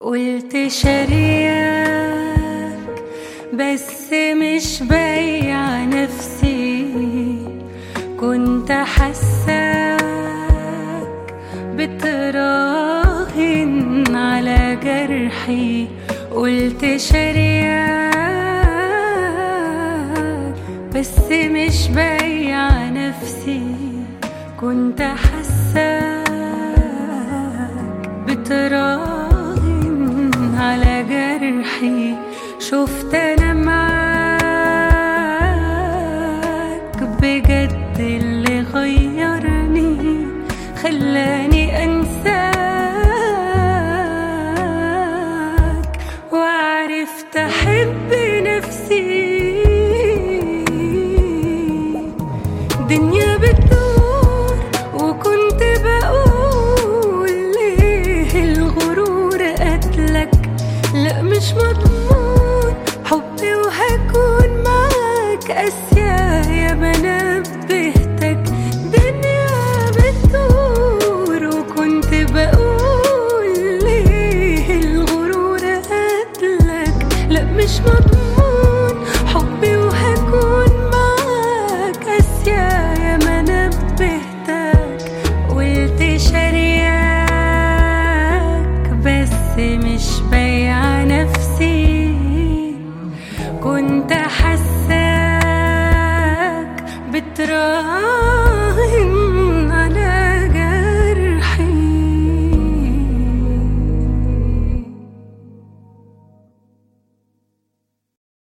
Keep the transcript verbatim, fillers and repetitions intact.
قلت شاريك بس مش بايع نفسي، كنت حاساك بتراهن على جرحي. قلت شاريك بس مش بايع نفسي، كنت حاساك بتراهن على جرحي. شفت انا معاك بجد اللي غيرني، خلاني انساك وعرفت احب نفسي. دنيا بتدور وكنت بقول ليه الغرور قتلك، لا مش مضمون حبي وهكون معاك قاسية يا ما نبهتك. دنيا بتدور وكنت بقول ليه الغرور قتلك، لا مش مضمون حبي وهكون معاك قاسية يا ما نبهتك. قلت شاريك بس مش بايع نفسي، كنت حاساك بتراهن